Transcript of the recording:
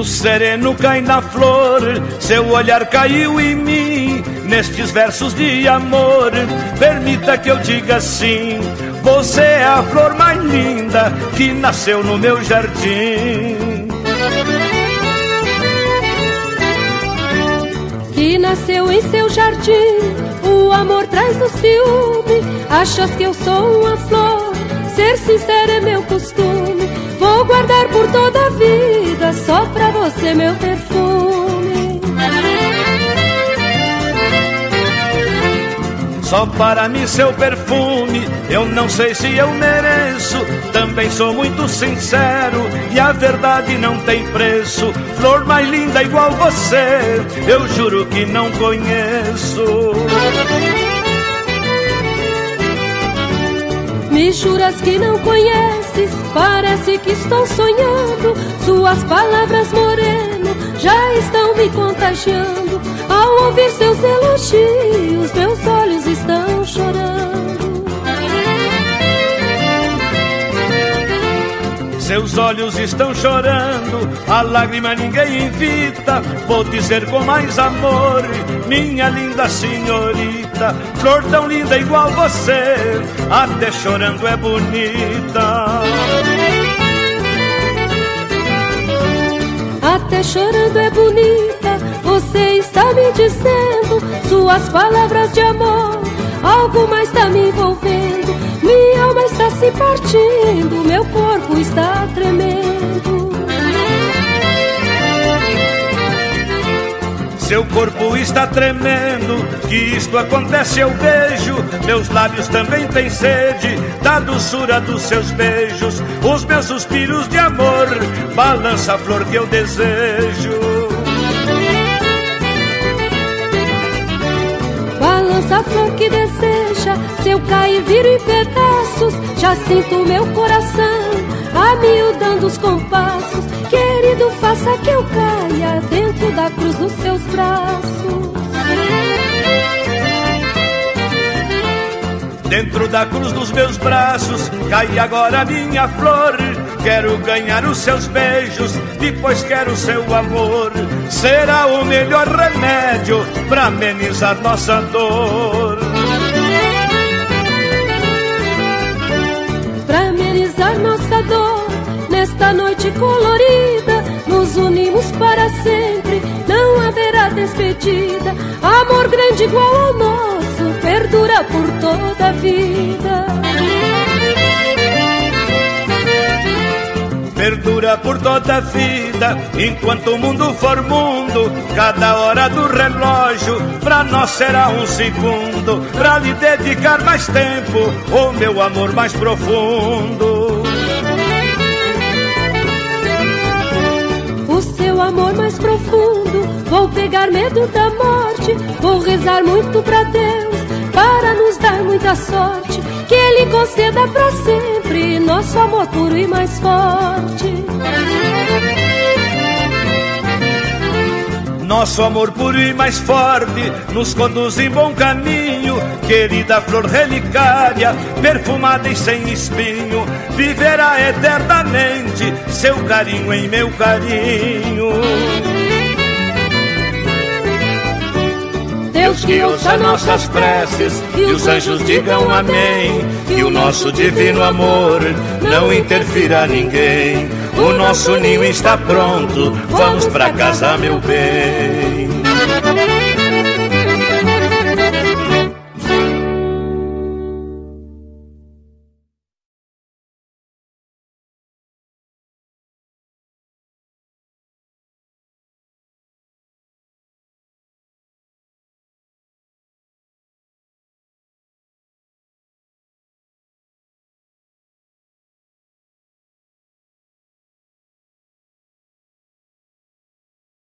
sereno cai na flor, seu olhar caiu em mim, nestes versos de amor. Permita que eu diga assim: você é a flor mais linda que nasceu no meu jardim. Que nasceu em seu jardim, o amor traz no ciúme. Achas que eu sou uma flor, ser sincero é meu costume. Vou guardar por toda a vida, só pra você meu perfume. Só para mim seu perfume, eu não sei se eu mereço. Também sou muito sincero e a verdade não tem preço. Flor mais linda igual você, eu juro que não conheço. Me juras que não conheces, parece que estou sonhando. Suas palavras, moreno, já estão me contagiando. Ao ouvir seus elogios, meus olhos estão chorando. Seus olhos estão chorando, a lágrima ninguém evita. Vou dizer com mais amor, minha linda senhorita, flor tão linda igual você, até chorando é bonita. Até chorando é bonita, você está me dizendo. Suas palavras de amor, algo mais está me envolvendo. Minha alma está se partindo, meu corpo está tremendo. Seu corpo está tremendo, que isto acontece eu vejo. Meus lábios também têm sede da doçura dos seus beijos. Os meus suspiros de amor, balança a flor que eu desejo. Balança a flor que deseja, se eu cair viro em pedaços. Já sinto meu coração amiudando os compassos. Querido, faça que eu caia dentro da cruz dos seus braços. Dentro da cruz dos meus braços, cai agora minha flor. Quero ganhar os seus beijos, depois quero o seu amor. Será o melhor remédio pra amenizar nossa dor. Pra amenizar nossa dor, nesta noite colorida, nos unimos para sempre, não haverá despedida. Amor grande igual ao nosso, perdura por toda a vida. Perdura por toda a vida, enquanto o mundo for mundo. Cada hora do relógio pra nós será um segundo, pra lhe dedicar mais tempo o meu amor mais profundo. O seu amor mais profundo, vou pegar medo da morte. Vou rezar muito pra Deus, para nos dar muita sorte. Que Ele conceda pra sempre nosso amor puro e mais forte. Nosso amor puro e mais forte nos conduz em bom caminho. Querida flor relicária, perfumada e sem espinho, viverá eternamente seu carinho em meu carinho. Deus que ouça nossas preces e os anjos digam amém. Que o nosso divino amor não interfira ninguém. O nosso ninho está pronto, vamos pra casa, meu bem.